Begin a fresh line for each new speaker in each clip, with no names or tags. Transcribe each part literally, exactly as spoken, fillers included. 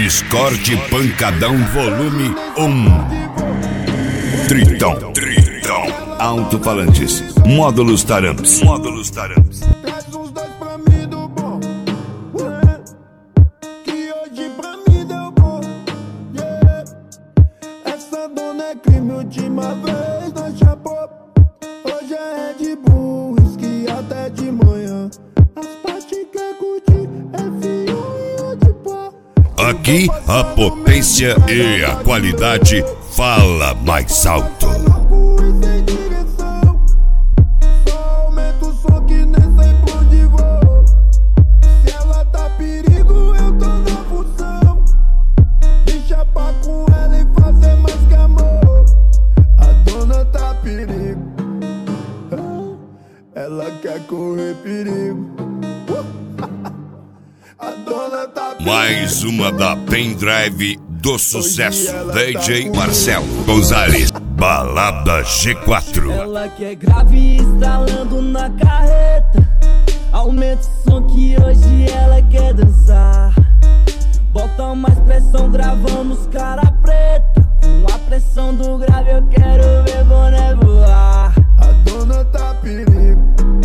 Escorte Pancadão Volume um. Tritão, Tritão. Alto-falantes, módulos Taramps, módulos Taramps.
Traz uns dois pra mim do bom, yeah. Que hoje pra mim deu bom, yeah. Essa dona é crime, última vez na chapou. Hoje é Red Bull, whisky até de manhã. As partes que curti é fio e de pó.
Aqui a potência e a qualidade fala mais alto.
Ela quer correr perigo. A dona tá perigo.
Mais uma da Pendrive do sucesso. D J Marcelo Gonzalez, Balada G quatro.
Ela quer grave instalando na carreta. Aumenta o som que hoje ela quer dançar. Bota mais pressão, gravamos cara preta. Com a pressão do grave eu quero ver boné voar.
A dona tá perigo.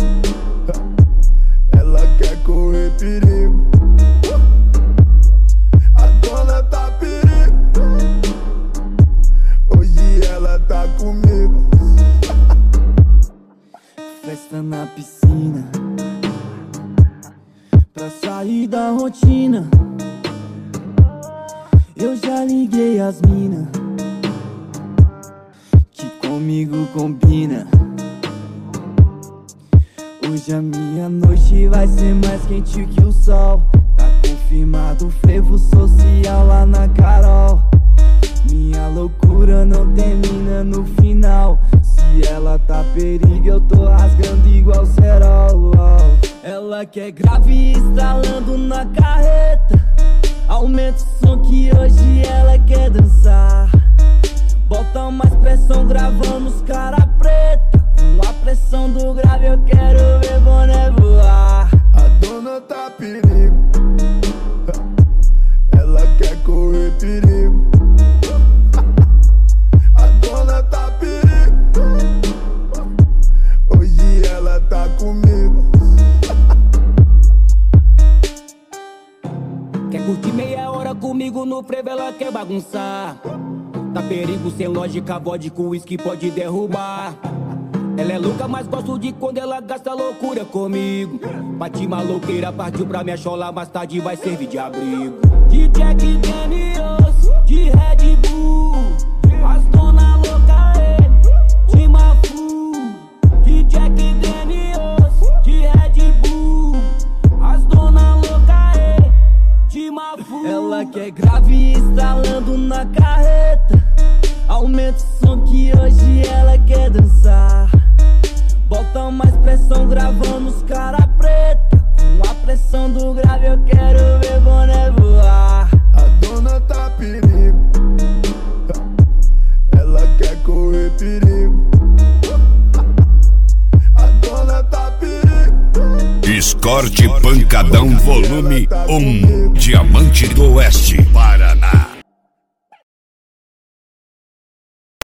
Ela quer correr perigo. A dona tá perigo. Hoje ela tá comigo.
Festa na piscina, pra sair da rotina. Eu já liguei as mina que comigo combina. Hoje a minha noite vai ser mais quente que o sol. Tá confirmado o frevo social lá na Carol. Minha loucura não termina no final. Se ela tá perigo eu tô rasgando igual cerol. Ela quer grave instalando na carreta. Aumenta o som que hoje ela quer dançar. Bota mais pressão, gravamos cara preta. Com a pressão do grave eu quero ver boné voar.
A dona tá perigo. Ela quer correr perigo. A dona tá perigo. Hoje ela tá comigo.
Quer curtir meia hora comigo no frevo, ela quer bagunçar. Tá perigo sem lógica, vodka, whisky pode derrubar. Ela é louca, mas gosto de quando ela gasta loucura comigo. Bati maloqueira, partiu pra minha chola, mais tarde vai servir de abrigo. De Jack Daniels, de Red Bull, as dona louca é de Mafu. De Jack Daniels, de Red Bull, as dona louca é de Mafu. Ela quer grave instalando na carreta. Aumenta o som que hoje ela quer dançar. Bota mais pressão, gravamos cara preta. Com a pressão do grave eu quero ver boné voar.
A dona tá perigo. Ela quer correr perigo. A dona tá perigo.
Escorte Pancadão Volume um. Diamante do Oeste, Paraná.